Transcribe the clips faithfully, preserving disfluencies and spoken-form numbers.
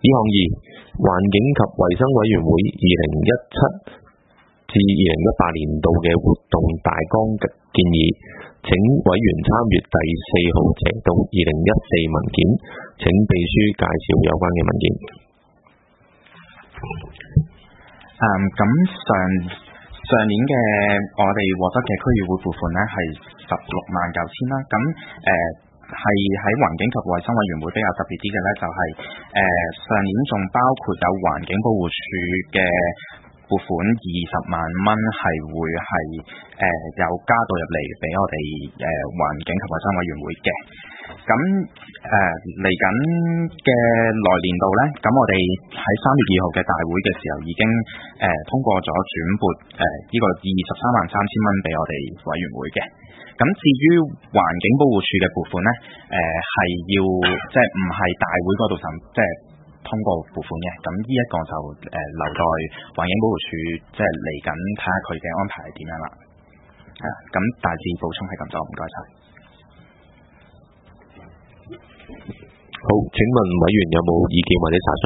項二，環境及衛生委員會二零一七至二零一八年度嘅活動大綱建議，請委員參閱第四號斜到二零一四文件，請秘書介紹有關嘅文件。 嗯，咁上上年嘅我哋獲得嘅區議會撥款呢係十六萬九千啦。咁誒係喺環境及衛生委員會比較特別啲嘅呢，就係、是、誒、呃、上年仲包括有環境保護署嘅撥款二十萬蚊，係會係誒、呃、有加到入嚟俾我哋誒、呃、環境及衛生委員會嘅。咁誒嚟緊嘅來年度呢，咁我哋喺三月二號嘅大會嘅時候已經誒、呃、通過咗轉撥誒呢個二十三萬三千蚊俾我哋委員會嘅。咁至於環境保護署嘅撥款呢，誒、呃、係要即係唔係大會嗰度審即係通過撥款嘅。咁呢一個就誒、呃、留待環境保護署即係嚟緊睇下佢嘅安排係點樣啦。係啊，咁大致補充係咁多，唔該晒。 好，請問委員有冇意見或者查詢？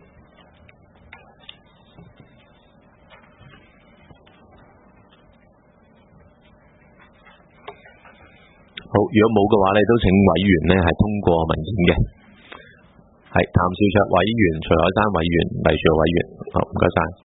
好，如果冇嘅話咧，都請委員咧係通過文件嘅。係譚兆卓委員、徐海山委員、黎樹偉委員，好，唔該晒。